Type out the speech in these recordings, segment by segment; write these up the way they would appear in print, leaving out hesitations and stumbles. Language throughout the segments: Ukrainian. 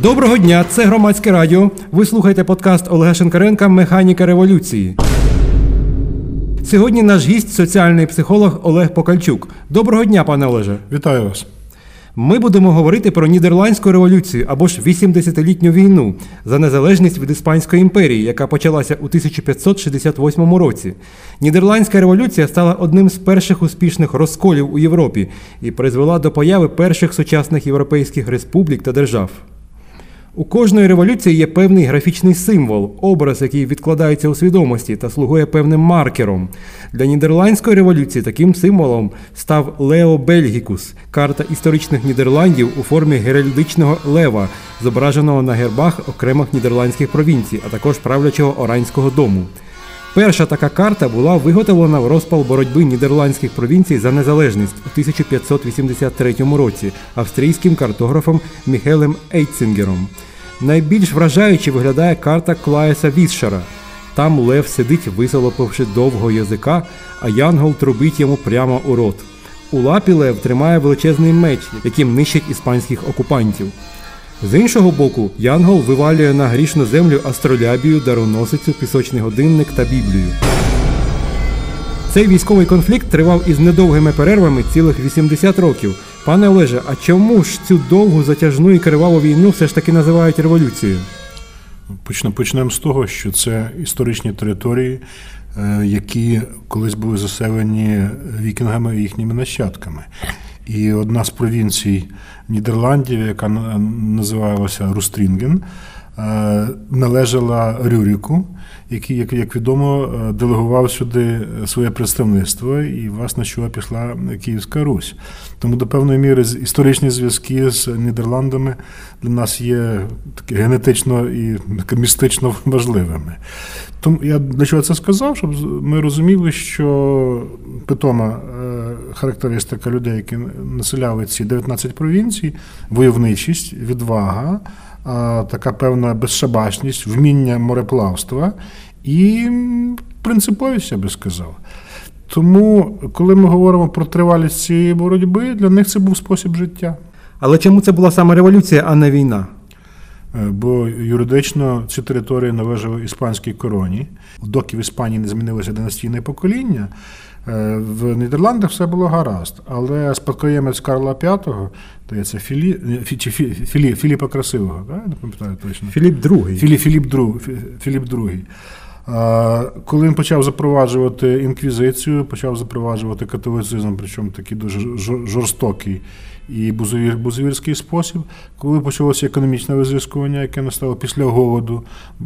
Доброго дня, це Громадське радіо. Ви слухаєте подкаст Олега Шинкаренка «Механіка революції». Сьогодні наш гість – соціальний психолог Олег Покальчук. Доброго дня, пане Олеже. Вітаю вас. Ми будемо говорити про Нідерландську революцію, або ж 80-літню війну за незалежність від Іспанської імперії, яка почалася у 1568 році. Нідерландська революція стала одним з перших успішних розколів у Європі і призвела до появи перших сучасних європейських республік та держав. У кожної революції є певний графічний символ, образ, який відкладається у свідомості та слугує певним маркером. Для Нідерландської революції таким символом став Лео Бельгікус – карта історичних Нідерландів у формі геральдичного лева, зображеного на гербах окремих нідерландських провінцій, а також правлячого Оранського дому. Перша така карта була виготовлена в розпал боротьби нідерландських провінцій за незалежність у 1583 році австрійським картографом Міхелем Ейцінгером. Найбільш вражаюче виглядає карта Клаєса Вісшера. Там лев сидить, висолопивши довго язика, а янгол трубить йому прямо у рот. У лапі лев тримає величезний меч, яким нищить іспанських окупантів. З іншого боку, янгол вивалює на грішну землю астролябію, дароносицю, пісочний годинник та Біблію. Цей військовий конфлікт тривав із недовгими перервами цілих 80 років. Пане Олеже, а чому ж цю довгу, затяжну і криваву війну все ж таки називають революцією? Почнемо з того, що це історичні території, які колись були заселені вікінгами і їхніми нащадками. І одна з провінцій Нідерландів, яка називалася Рустрінген, належала Рюріку, який, як відомо, делегував сюди своє представництво, і, власне, що пішла Київська Русь. Тому, до певної міри, історичні зв'язки з Нідерландами для нас є такі генетично і містично важливими. Тому я для чого це сказав, щоб ми розуміли, що питома характеристика людей, які населяли ці 19 провінцій, войовничість, відвага, така певна безшабашність, вміння мореплавства і принциповість, я би сказав. Тому, коли ми говоримо про тривалість цієї боротьби, для них це був спосіб життя. Але чому це була саме революція, а не війна? Бо юридично ці території належали іспанській короні. Доки в Іспанії не змінилося династійне покоління, в Нідерландах все було гаразд. Але спадкоємець Карла V, здається, Філіпа Красивого, так? Не пам'ятаю точно. Філіп II. Філіп II. Коли він почав запроваджувати інквізицію, почав запроваджувати католицизм, причому такий дуже жорстокий і бузовірський спосіб, коли почалося економічне визв'язкування, яке настало після голоду,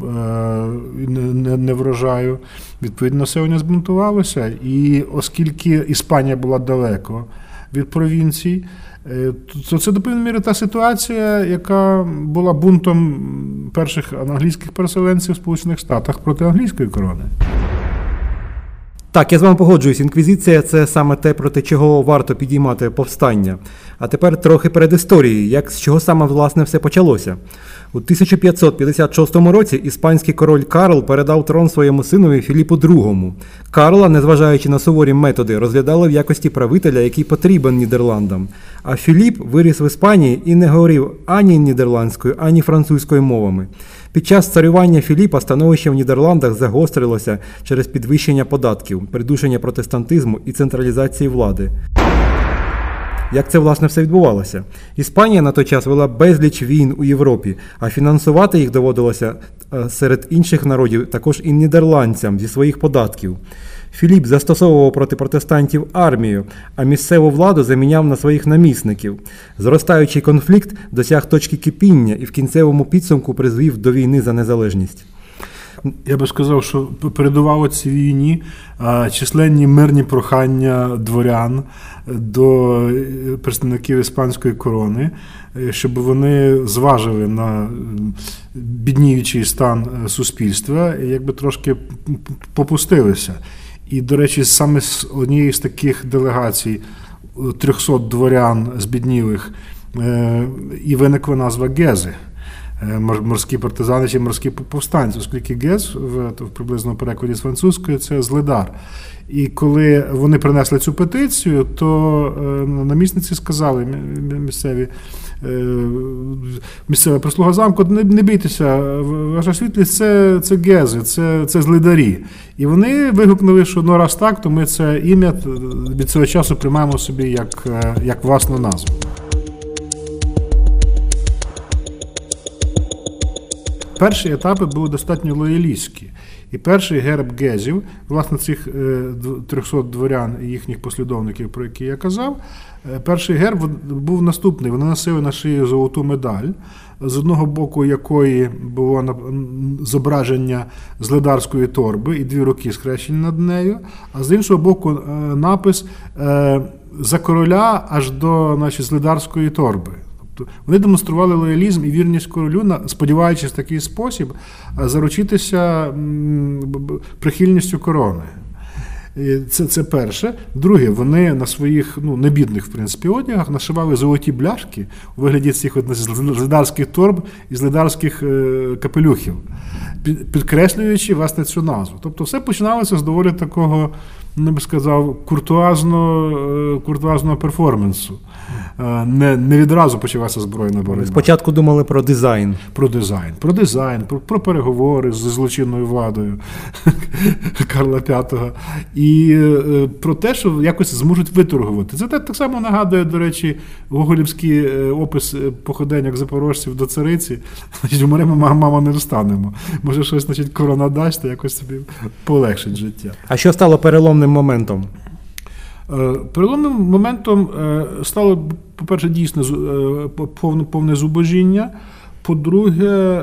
неврожаю, відповідно, населення збунтувалося. І оскільки Іспанія була далеко від провінцій, то це, до певної міри, та ситуація, яка була бунтом перших англійських переселенців в Сполучених Штатах проти англійської корони. Так, я з вами погоджуюсь. Інквізиція – це саме те, проти чого варто підіймати повстання. А тепер трохи передісторії, з чого саме, власне, все почалося. У 1556 році іспанський король Карл передав трон своєму синові Філіпу II. Карла, незважаючи на суворі методи, розглядали в якості правителя, який потрібен Нідерландам. А Філіп виріс в Іспанії і не говорив ані нідерландською, ані французькою мовами. Під час царювання Філіпа становище в Нідерландах загострилося через підвищення податків, придушення протестантизму і централізації влади. Як це, власне, все відбувалося? Іспанія на той час вела безліч війн у Європі, а фінансувати їх доводилося серед інших народів також і нідерландцям зі своїх податків. Філіп застосовував проти протестантів армію, а місцеву владу заміняв на своїх намісників. Зростаючий конфлікт досяг точки кипіння і в кінцевому підсумку призвів до війни за незалежність. Я би сказав, що передувало цій війні численні мирні прохання дворян до представників іспанської корони, щоб вони зважили на бідніючий стан суспільства і якби трошки попустилися. І, до речі, саме з однієї з таких делегацій 300 дворян збіднілих і виникла назва Гези. морські партизани чи морські повстанці, оскільки гез в приблизному перекладі з французької це злидар. І коли вони принесли цю петицію, то намісниці сказали місцева прислуга замку: не бійтеся, ваша світлість, це гези, це злидарі. І вони вигукнули, що ну раз так, то ми це ім'я від цього часу приймаємо собі як власну назву. Перші етапи були достатньо лоялістські. І перший герб гезів, власне, цих 300 дворян і їхніх послідовників, про які я казав, перший герб був наступний. Вони носили на шиї золоту медаль, з одного боку якої було зображення злидарської торби і 2 руки схрещені над нею, а з іншого боку напис «За короля аж до злидарської торби». Вони демонстрували лоялізм і вірність королю, сподіваючись в такий спосіб заручитися прихильністю корони. Це перше. Друге, вони на своїх, небідних, в принципі, одягах нашивали золоті бляшки у вигляді цих злидарських торб і злидарських капелюхів, підкреслюючи, власне, цю назву. Тобто все починалося з доволі такого, я би сказав, куртуазного перформансу. Не відразу почалася збройна боротьба. Спочатку думали про дизайн. Про про переговори з злочинною владою Карла V. І про те, що якось зможуть виторгувати. Це так само нагадує, до речі, гоголівський опис походеньок запорожців до цариці. Умремо, мама, не встанемо. Може, щось, корона дасть, та якось собі полегшить життя. А що стало переломним моментом? Переломним моментом стало, по-перше, дійсно повне зубожіння. По-друге,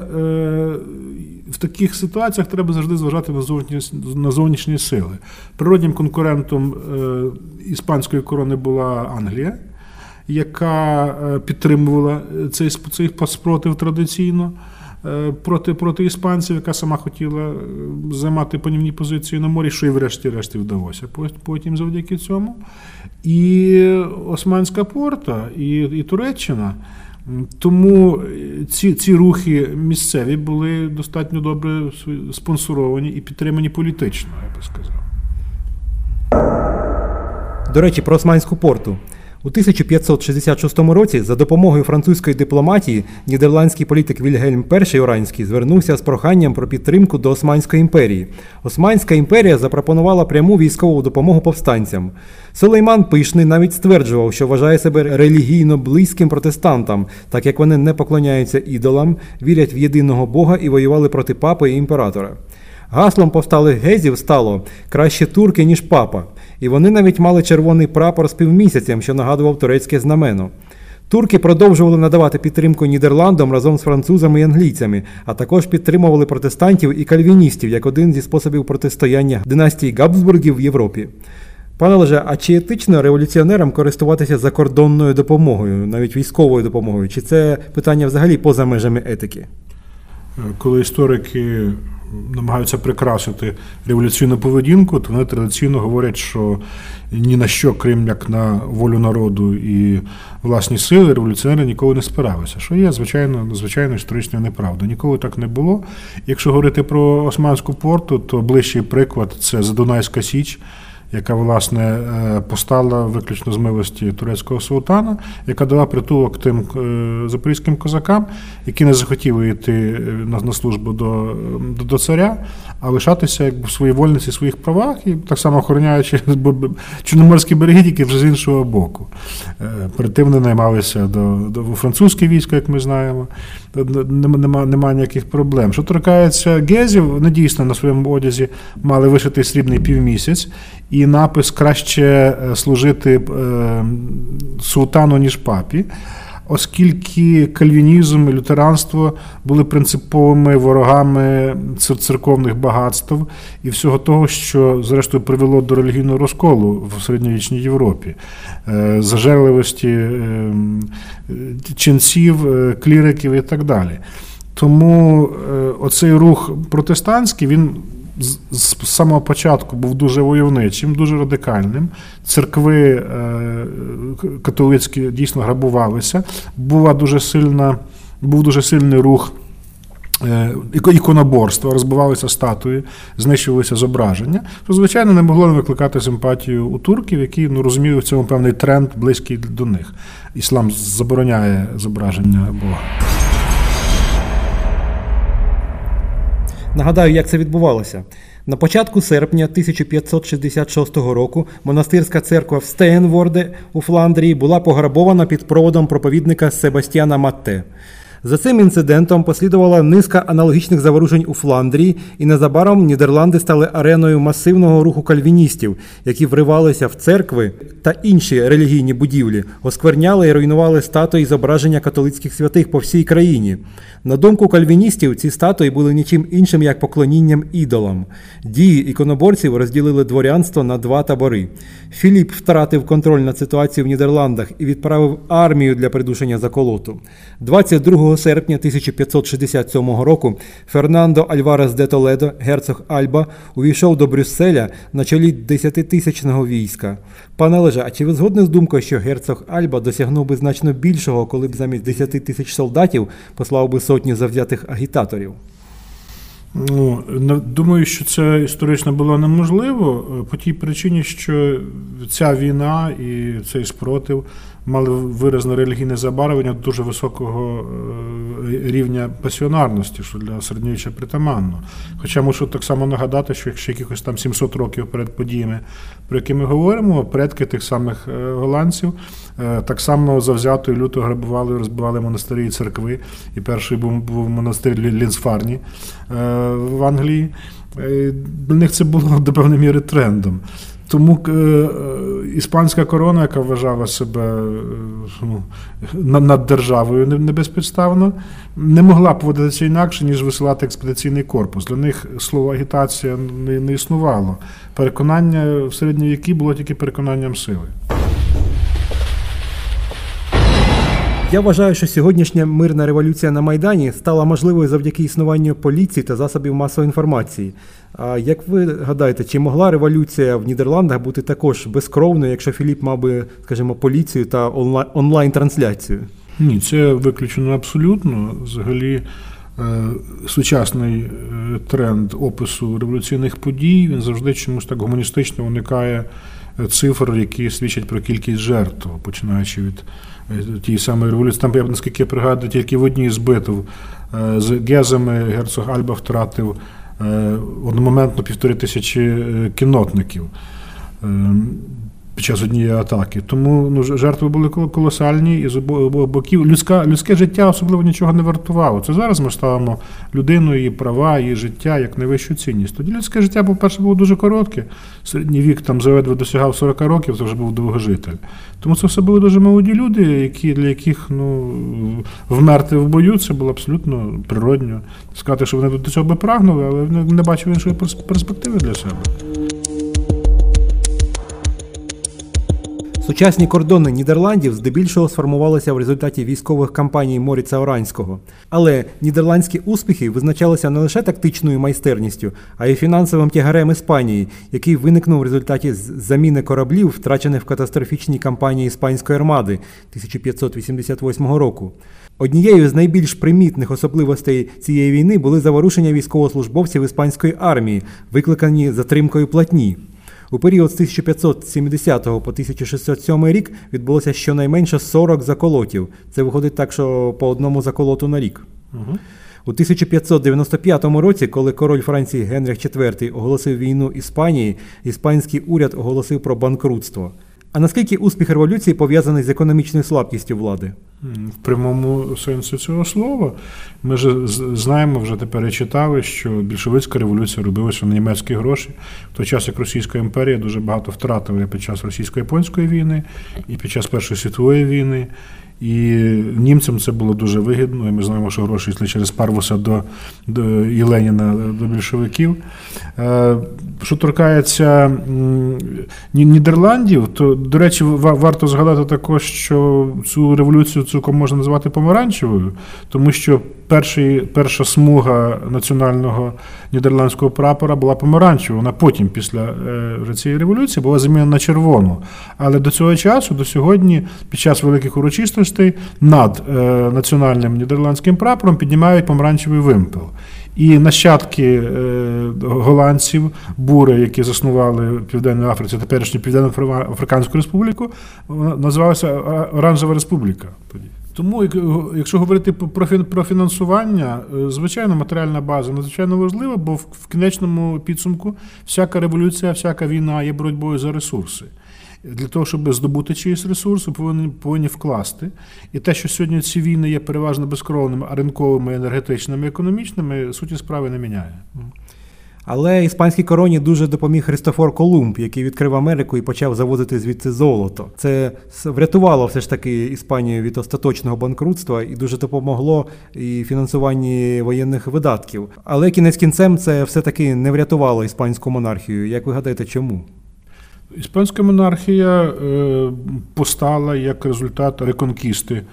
в таких ситуаціях треба завжди зважати на зовнішні сили. Природнім конкурентом іспанської корони була Англія, яка підтримувала цей спротив традиційно проти іспанців, яка сама хотіла займати панівні позиції на морі, що і врешті-решт вдалося потім завдяки цьому. І Османська Порта, і Туреччина. Тому ці рухи місцеві були достатньо добре спонсоровані і підтримані політично, я би сказав. До речі, про Османську Порту. У 1566 році за допомогою французької дипломатії нідерландський політик Вільгельм І Оранський звернувся з проханням про підтримку до Османської імперії. Османська імперія запропонувала пряму військову допомогу повстанцям. Сулейман Пишний навіть стверджував, що вважає себе релігійно близьким протестантам, так як вони не поклоняються ідолам, вірять в єдиного Бога і воювали проти папи і імператора. Гаслом повсталих гезів стало «Краще турки, ніж папа», і вони навіть мали червоний прапор з півмісяцем, що нагадував турецьке знамено. Турки продовжували надавати підтримку Нідерландам разом з французами і англійцями, а також підтримували протестантів і кальвіністів як один зі способів протистояння династії Габсбургів в Європі. Пане Олеже, а чи етично революціонерам користуватися закордонною допомогою, навіть військовою допомогою? Чи це питання взагалі поза межами етики? Коли історики намагаються прикрасити революційну поведінку, то вони традиційно говорять, що ні на що, крім як на волю народу і власні сили, революціонери ніколи не спиралися, що є, звичайно, історичною неправдою. Ніколи так не було. Якщо говорити про Османську Порту, то ближчий приклад – це Задунайська Січ, яка, власне, постала виключно з милості турецького султана, яка дала притулок тим запорізьким козакам, які не захотіли йти на службу до царя, а лишатися в своїй вольниці, своїх правах, і так само охороняючи Чорноморські береги, тільки вже з іншого боку. Перед тим вони наймалися до французьке військо, як ми знаємо, немає ніяких проблем. Що торкається гезів, вони дійсно на своєму одязі мали вишитий срібний півмісяць, і напис «Краще служити султану, ніж папі», оскільки кальвінізм і лютеранство були принциповими ворогами церковних багатств і всього того, що, зрештою, привело до релігійного розколу в середньовічній Європі. Зажерливості ченців, кліриків і так далі. Тому оцей рух протестантський, він з самого початку був дуже войовничим, дуже радикальним. Церкви католицькі дійсно грабувалися. Був дуже сильний рух іконоборства, розбивалися статуї, знищувалися зображення, то, звичайно, не могло не викликати симпатію у турків, які розуміли в цьому певний тренд, близький до них. Іслам забороняє зображення Бога. Нагадаю, як це відбувалося. На початку серпня 1566 року монастирська церква в Стeenворде у Фландрії була пограбована під проводом проповідника Себастьяна Матте. За цим інцидентом послідувала низка аналогічних заворушень у Фландрії, і незабаром Нідерланди стали ареною масивного руху кальвіністів, які вривалися в церкви та інші релігійні будівлі, оскверняли і руйнували статуї і зображення католицьких святих по всій країні. На думку кальвіністів, ці статуї були нічим іншим, як поклонінням ідолам. Дії іконоборців розділили дворянство на два табори. Філіп втратив контроль над ситуацією в Нідерландах і відправив армію для придушення заколоту. 22 серпня 1567 року Фернандо Альварес де Толедо, герцог Альба, увійшов до Брюсселя на чолі 10-тисячного війська. Пане Олеже, а чи ви згодні з думкою, що герцог Альба досягнув би значно більшого, коли б замість 10 тисяч солдатів послав би сотні завзятих агітаторів? Думаю, що це історично було неможливо по тій причині, що ця війна і цей спротив мали виразне релігійне забарвлення дуже високого рівня пасіонарності, що для середньовіччя притаманно. Хоча мушу так само нагадати, що якщо якихось там 700 років перед подіями, про які ми говоримо, предки тих самих голландців так само завзято і люто грабували і розбивали монастирі і церкви. І перший був монастир Лінсфарні в Англії. Для них це було до певної міри трендом. Тому іспанська корона, яка вважала себе над державою небезпідставно, не могла поводитися інакше, ніж висилати експедиційний корпус. Для них слово агітація не існувало. Переконання в середні віки було тільки переконанням сили. Я вважаю, що сьогоднішня мирна революція на Майдані стала можливою завдяки існуванню поліції та засобів масової інформації. А як ви гадаєте, чи могла революція в Нідерландах бути також безкровною, якщо Філіп мав би, скажімо, поліцію та онлайн-трансляцію? Ні, це виключено абсолютно. Взагалі, сучасний тренд опису революційних подій, він завжди чомусь так гуманістично уникає цифр, які свідчать про кількість жертв, починаючи від тієї самої революції. Там, наскільки я пригадую, тільки в одній з битв з гезами герцог Альба втратив одномоментно 1500 кіннотників під час однієї атаки. Тому жертви були колосальні і з обох боків. Людське життя особливо нічого не вартувало. Це зараз ми ставимо людину, її права, її життя як найвищу цінність. Тоді людське життя, по-перше, було дуже коротке. Середній вік там заледве досягав 40 років, це вже був довгожитель. Тому це все були дуже молоді люди, для яких вмерти в бою це було абсолютно природньо. Сказати, що вони до цього би прагнули, але вони не бачили іншої перспективи для себе. Сучасні кордони Нідерландів здебільшого сформувалися в результаті військових кампаній Моріца Оранського. Але нідерландські успіхи визначалися не лише тактичною майстерністю, а й фінансовим тягарем Іспанії, який виникнув в результаті заміни кораблів, втрачених в катастрофічній кампанії Іспанської армади 1588 року. Однією з найбільш примітних особливостей цієї війни були заворушення військовослужбовців іспанської армії, викликані затримкою платні. У період з 1570 по 1607 рік відбулося щонайменше 40 заколотів. Це виходить так, що по одному заколоту на рік. У 1595 році, коли король Франції Генріх IV оголосив війну Іспанії, іспанський уряд оголосив про банкрутство. А наскільки успіх революції пов'язаний з економічною слабкістю влади? В прямому сенсі цього слова. Ми ж знаємо, вже тепер і читали, що більшовицька революція робилася на німецькі гроші. В той час, як Російська імперія дуже багато втратила під час Російсько-японської війни і під час Першої світової війни. І німцям це було дуже вигідно, і ми знаємо, що гроші йшли через Парвуса і Леніна до більшовиків. Що торкається Нідерландів, то, до речі, варто згадати також, що цю революцію цілком можна назвати помаранчевою, тому що перша смуга національного нідерландського прапора була помаранчева, вона потім, після цієї революції, була замінена на червону. Але до цього часу, до сьогодні, під час великих урочистостей, над національним нідерландським прапором піднімають помаранчевий вимпел. І нащадки голландців, бури, які заснували в Південній Африці, теперішню Південно-Африканську Республіку, називалася Оранжева Республіка. Тому, якщо говорити про фінансування, звичайно, матеріальна база надзвичайно важлива, бо в кінечному підсумку всяка революція, всяка війна є боротьбою за ресурси. Для того, щоб здобути чиїсь ресурси, повинні вкласти. І те, що сьогодні ці війни є переважно безкровними, а ринковими, енергетичними, економічними, суті справи не міняє. Але іспанській короні дуже допоміг Христофор Колумб, який відкрив Америку і почав завозити звідси золото. Це врятувало все ж таки Іспанію від остаточного банкрутства і дуже допомогло і фінансуванні воєнних видатків. Але кінець кінцем це все-таки не врятувало іспанську монархію. Як ви гадаєте, чому? Іспанська монархія постала як результат реконкісти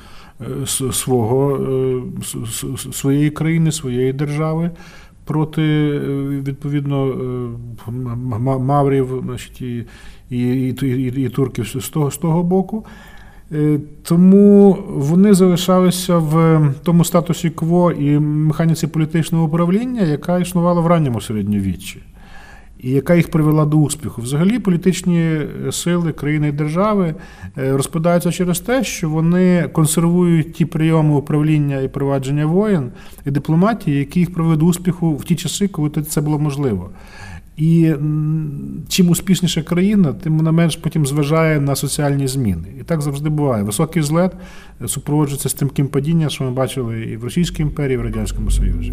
своєї країни, своєї держави проти, відповідно, маврів, значить, і турків з того боку. Тому вони залишалися в тому статусі кво і механіці політичного управління, яка існувала в ранньому середньовіччі. І яка їх привела до успіху. Взагалі політичні сили країни і держави розпадаються через те, що вони консервують ті прийоми управління і провадження воєн і дипломатії, які їх привели до успіху в ті часи, коли це було можливо. І чим успішніша країна, тим вона менш потім зважає на соціальні зміни. І так завжди буває. Високий злет супроводжується стрімким падінням, що ми бачили і в Російській імперії, і в Радянському Союзі.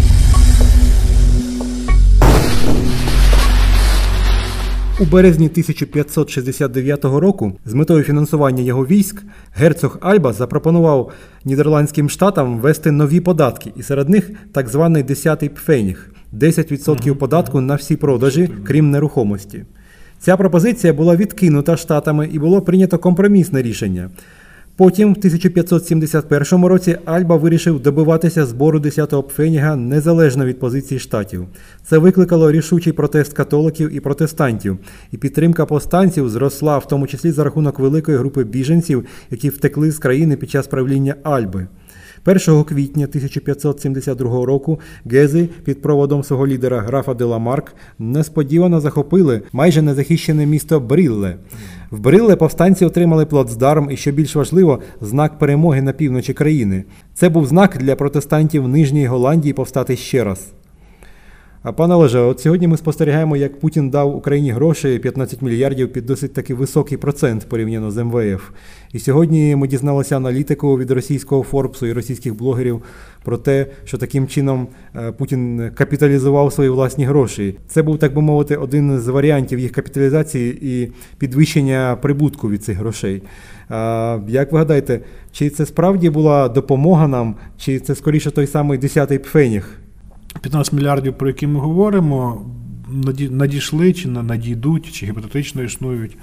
У березні 1569 року з метою фінансування його військ герцог Альба запропонував Нідерландським штатам ввести нові податки, і серед них так званий 10-й пфеніг – 10% податку на всі продажі, крім нерухомості. Ця пропозиція була відкинута штатами і було прийнято компромісне рішення. Потім, в 1571 році, Альба вирішив добиватися збору 10-го пфеніга незалежно від позицій штатів. Це викликало рішучий протест католиків і протестантів, і підтримка повстанців зросла, в тому числі за рахунок великої групи біженців, які втекли з країни під час правління Альби. 1 квітня 1572 року гези під проводом свого лідера графа де Ламарк несподівано захопили майже незахищене місто Брилле. В Брилле повстанці отримали плацдарм і, що більш важливо, знак перемоги на півночі країни. Це був знак для протестантів Нижньої Голландії повстати ще раз. А пане Олеже, от сьогодні ми спостерігаємо, як Путін дав Україні гроші 15 мільярдів під досить таки високий процент порівняно з МВФ. І сьогодні ми дізналися аналітику від російського Форбсу і російських блогерів про те, що таким чином Путін капіталізував свої власні гроші. Це був, так би мовити, один з варіантів їх капіталізації і підвищення прибутку від цих грошей. Як ви гадаєте, чи це справді була допомога нам, чи це скоріше той самий 10-й пфеніг? 15 мільярдів, про які ми говоримо, надійшли, чи надійдуть, чи гіпотетично існують.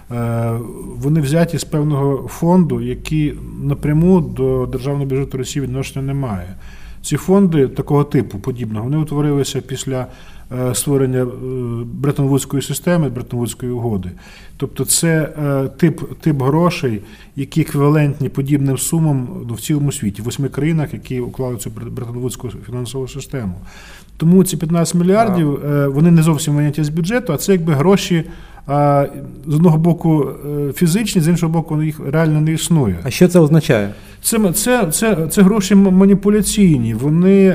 Вони взяті з певного фонду, який напряму до державного бюджету Росії відношення не має. Ці фонди такого типу, подібного, вони утворилися після створення Бреттон-Вудської системи, Бреттон-Вудської угоди. Тобто це тип грошей, які еквівалентні подібним сумам в цілому світі, в 8 країнах, які уклали цю Бреттон-Вудську фінансову систему. Тому ці 15 мільярдів, вони не зовсім виняті з бюджету, а це якби гроші, з одного боку фізичні, з іншого боку їх реально не існує. А що це означає? Це гроші маніпуляційні, вони...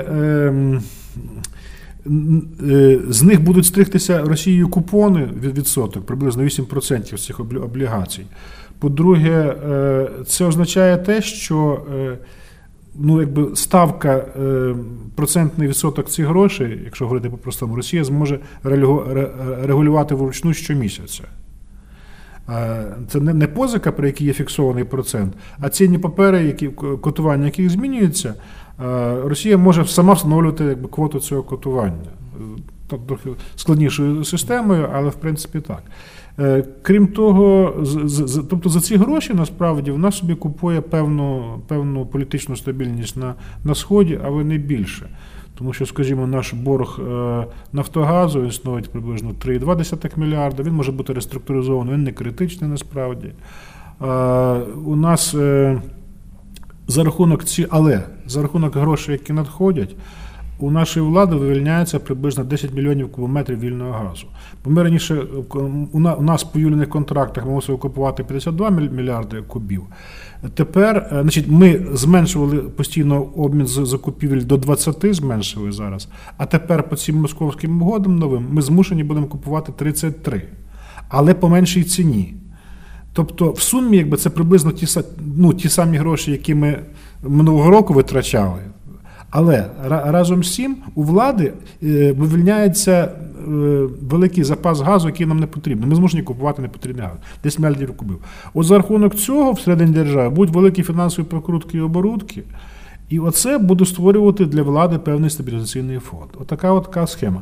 З них будуть стригтися Росією купони від відсоток, приблизно 8% з цих облігацій. По-друге, це означає те, що ставка, процентний відсоток цих грошей, якщо говорити по-простому, Росія зможе регулювати вручну щомісяця. Це не позика, при якій є фіксований процент, а цінні папери, котування яких змінюється, Росія може сама встановлювати квоту цього котування. Трохи складнішою системою, але в принципі так. Крім того, тобто за ці гроші, насправді, вона собі купує певну політичну стабільність на Сході, але не більше. Тому що, скажімо, наш борг Нафтогазу, він становить приблизно 3,2 мільярда, він може бути реструктуризований, він не критичний насправді. У нас за рахунок грошей, які надходять, у нашої влади вивільняється приблизно 10 мільйонів кубометрів вільного газу. Бо ми раніше, у нас по юльних контрактах ми мусили купувати 52 мільярди кубів. Тепер, значить, ми зменшували постійно обмін закупівель до 20, зменшили зараз, а тепер по цим московським угодам новим ми змушені будемо купувати 33, але по меншій ціні. Тобто в сумі якби, це приблизно ті самі гроші, які ми минулого року витрачали. Але разом з цим у влади вивільняється великий запас газу, який нам не потрібен. Ми змушені купувати непотрібний газ. 10 мільярдів кубів. От за рахунок цього всередині держави будуть великі фінансові прокрутки і оборудки. І оце буде створювати для влади певний стабілізаційний фонд. Отака схема.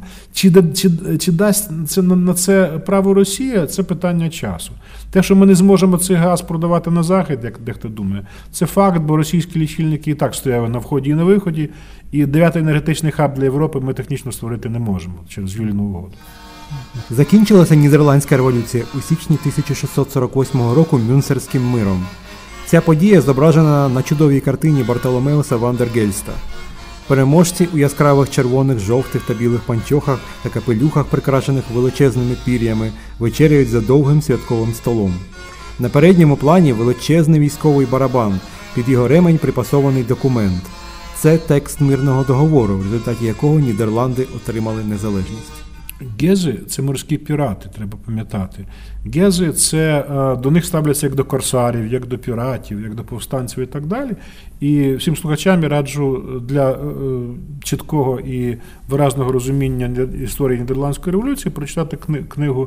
Чи дасть це на це право Росія, це питання часу. Те, що ми не зможемо цей газ продавати на Захід, як дехто думає, це факт, бо російські лічильники і так стояли на вході і на виході, і 9-й енергетичний хаб для Європи ми технічно створити не можемо через Юліну угоду. Закінчилася Нідерландська революція у січні 1648 року Мюнстерським миром. Ця подія зображена на чудовій картині Бартоломеуса ван дер Гельста. Переможці у яскравих червоних, жовтих та білих панчохах та капелюхах, прикрашених величезними пір'ями, вечеряють за довгим святковим столом. На передньому плані величезний військовий барабан, під його ремень припасований документ. Це текст мирного договору, в результаті якого Нідерланди отримали незалежність. Гези – це морські пірати, треба пам'ятати. Гези – це до них ставляться як до корсарів, як до піратів, як до повстанців і так далі. І всім слухачам я раджу для чіткого і виразного розуміння історії Нідерландської революції прочитати книгу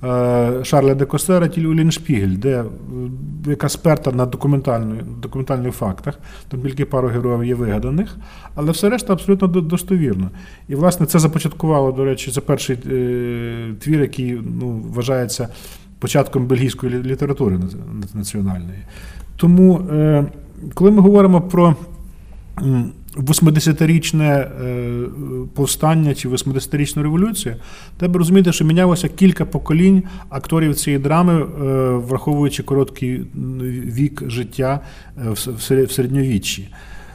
Шарля де Костера «Тіль Улліншпігель», яка сперта на документальних фактах, там тільки пару героїв є вигаданих, але все решта абсолютно достовірно. І, власне, це започаткувало, до речі, це перший твір, який вважається початком бельгійської літератури національної. Тому, коли ми говоримо про 80-річне повстання чи 80-річну революцію, треба розуміти, що мінялося кілька поколінь акторів цієї драми, враховуючи короткий вік життя в середньовіччі.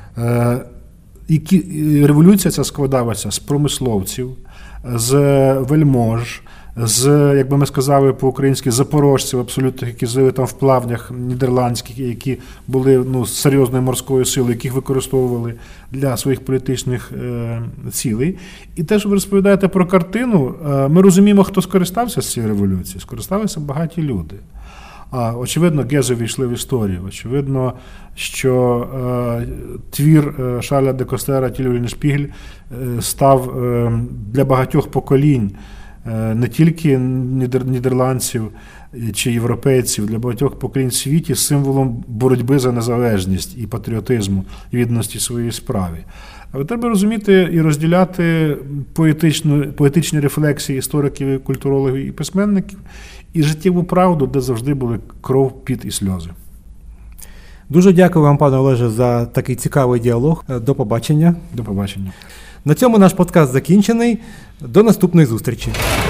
Революція ця складалася з промисловців, з вельмож, з, як би ми сказали по-українськи, запорожців абсолютно, які жили там в плавнях нідерландських, які були серйозною морською силою, яких використовували для своїх політичних цілей. І те, що ви розповідаєте про картину, ми розуміємо, хто скористався з цієї революції. Скористалися багаті люди. Очевидно, Гези війшли в історію. Очевидно, що твір Шарля де Костера «Тіль Улліншпігель» став для багатьох поколінь, не тільки нідерландців чи європейців, для багатьох поколінь в світі символом боротьби за незалежність і патріотизму, і відданості своїй справі. Але треба розуміти і розділяти поетичні рефлексії істориків, і культурологів і письменників, і життєву правду, де завжди були кров, піт і сльози. Дуже дякую вам, пане Олеже, за такий цікавий діалог. До побачення. До побачення. На цьому наш подкаст закінчений. До наступної зустрічі.